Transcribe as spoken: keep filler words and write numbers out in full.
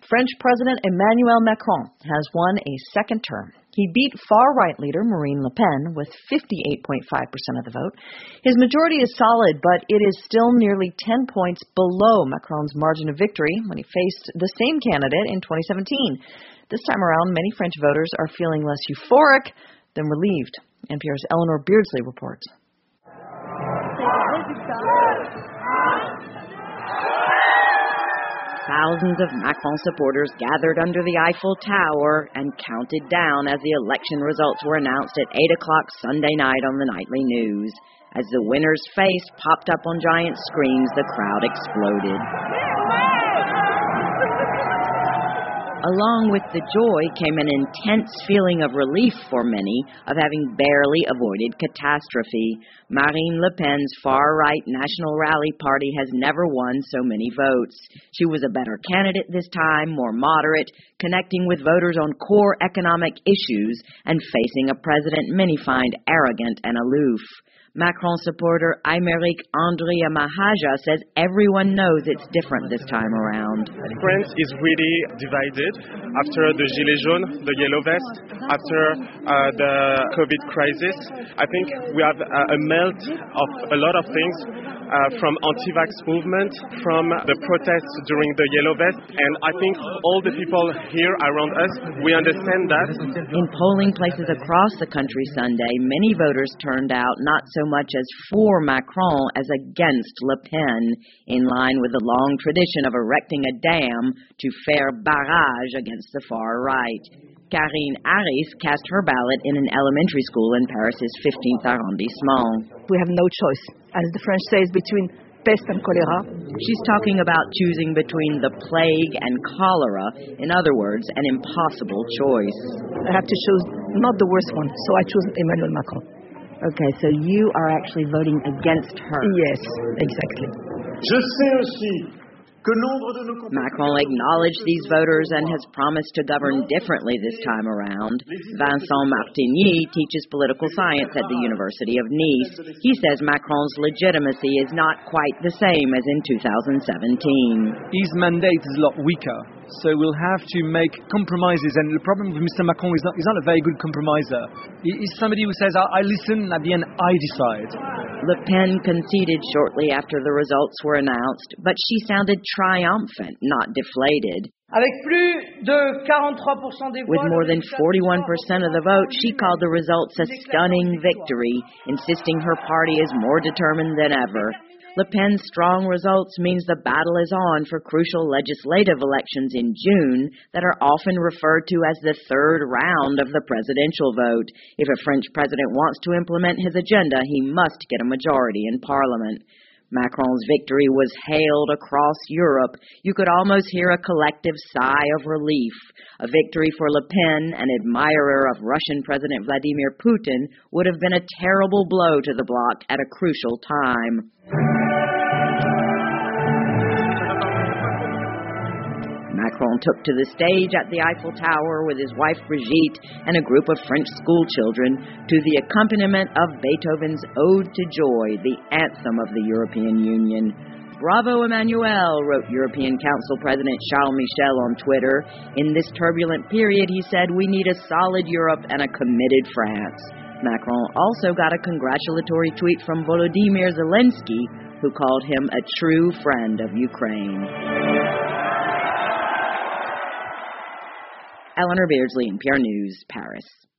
French President Emmanuel Macron has won a second term. He beat far-right leader Marine Le Pen with fifty-eight point five percent of the vote. His majority is solid, but it is still nearly ten points below Macron's margin of victory when he faced the same candidate in twenty seventeen. This time around, many French voters are feeling less euphoric than relieved. N P R's Eleanor Beardsley reports. Thousands of Macron supporters gathered under the Eiffel Tower and counted down as the election results were announced at eight o'clock Sunday night on the nightly news. As the winner's face popped up on giant screens, the crowd exploded. Along with the joy came an intense feeling of relief for many of having barely avoided catastrophe. Marine Le Pen's far-right National Rally Party has never won so many votes. She was a better candidate this time, more moderate, connecting with voters on core economic issues and facing a president many find arrogant and aloof. Macron supporter Aymeric Andrea Mahaja says everyone knows it's different this time around. France is really divided after the Gilets jaunes, the yellow vest, after uh, the COVID crisis. I think we have a, a melt of a lot of things, uh, from anti-vax movement, from the protests during the yellow vest, and I think all the people here around us, we understand that. In polling places across the country Sunday, many voters turned out not so much as for Macron as against Le Pen, in line with the long tradition of erecting a dam to faire barrage against the far right. Karine Harris cast her ballot in an elementary school in Paris's fifteenth arrondissement. We have no choice, as the French say, between peste and cholera. She's talking about choosing between the plague and cholera, in other words, an impossible choice. I have to choose not the worst one, so I choose Emmanuel Macron. Okay, so you are actually voting against her. Yes, exactly. Je sais aussi que nombre de nos Macron acknowledged these voters and has promised to govern differently this time around. Vincent Martigny teaches political science at the University of Nice. He says Macron's legitimacy is not quite the same as in two thousand seventeen. His mandate is a lot weaker, so we'll have to make compromises. And the problem with Mister Macron is not, he's not a very good compromiser. He, he's somebody who says, I, I listen, at the end, I decide. Le Pen conceded shortly after the results were announced, but she sounded triumphant, not deflated. With more than forty-one percent of the vote, she called the results a stunning victory, insisting her party is more determined than ever. Le Pen's strong results means the battle is on for crucial legislative elections in June that are often referred to as the third round of the presidential vote. If a French president wants to implement his agenda, he must get a majority in parliament. Macron's victory was hailed across Europe. You could almost hear a collective sigh of relief. A victory for Le Pen, an admirer of Russian President Vladimir Putin, would have been a terrible blow to the bloc at a crucial time. Macron took to the stage at the Eiffel Tower with his wife Brigitte and a group of French schoolchildren to the accompaniment of Beethoven's Ode to Joy, the anthem of the European Union. Bravo, Emmanuel, wrote European Council President Charles Michel on Twitter. In this turbulent period, he said, we need a solid Europe and a committed France. Macron also got a congratulatory tweet from Volodymyr Zelensky, who called him a true friend of Ukraine. Eleanor Beardsley, N P R News, Paris.